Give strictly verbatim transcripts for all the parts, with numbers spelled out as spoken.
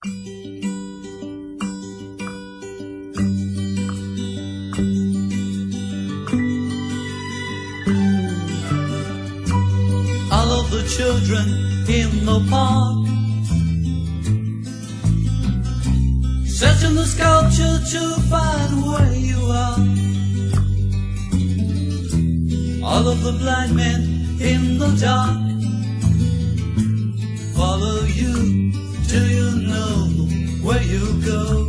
All of the children in the park, searching the sculpture to find where you are. All of the blind men in the dark follow you. Do you know where you go?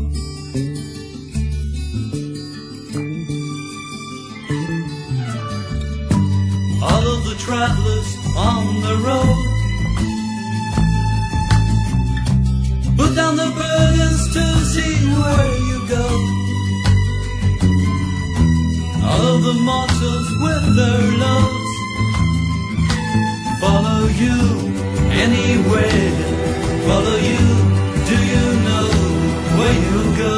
All of the travelers on the road put down the burdens to see where you go. All of the mortals with their loads follow you anywhere, follow you. Do you know where you go?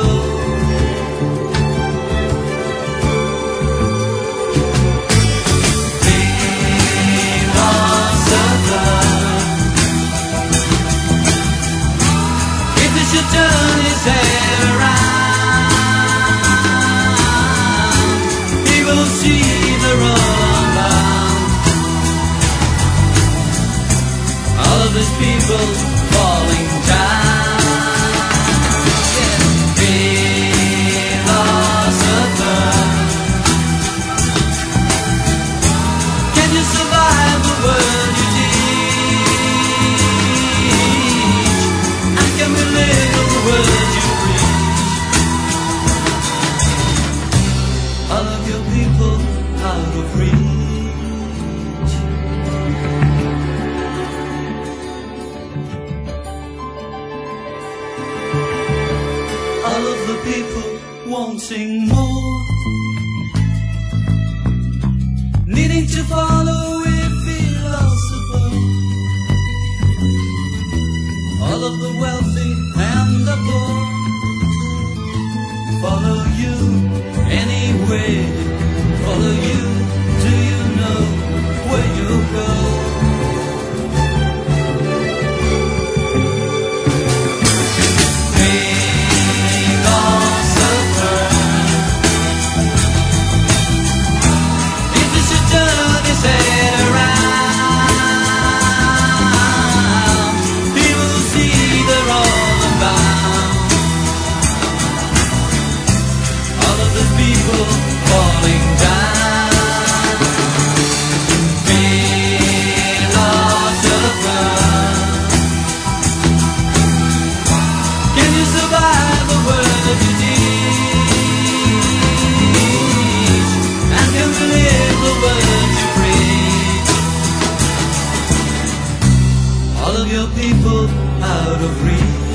Turn his head around, he will see the road bound. All of his people falling down. Yeah. Philosopher, can you survive the word you teach? And can we live words you preach? All of your people out of reach. All of the people wanting more, needing to follow a philosopher. All of the wealthy and the poor follow you anywhere, follow you. Do you know where you go? Philosopher, if you should turn his head around, he will see the road bound. All of the people falling down. Philosopher, can you survive the world you teach? And can we live the words you preach? All of your people out of reach.